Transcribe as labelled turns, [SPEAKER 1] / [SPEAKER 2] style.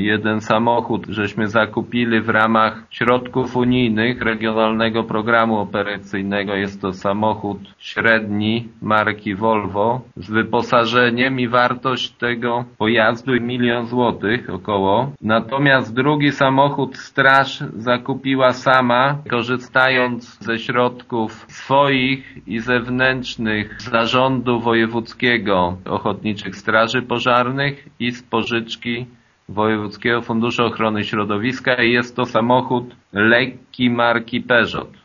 [SPEAKER 1] jeden samochód żeśmy zakupili w ramach środków unijnych Regionalnego Programu Operacyjnego. Jest to samochód średni marki Volvo z wyposażeniem i wartość tego pojazdu 1 000 000 złotych około. Natomiast drugi samochód straż zakupiła sama, korzystając ze środków swoich i zewnętrznych Zarządu Wojewódzkiego Ochotniczych Straży Pożarnych i z pożyczki Wojewódzkiego Funduszu Ochrony Środowiska i jest to samochód lekki marki Peugeot.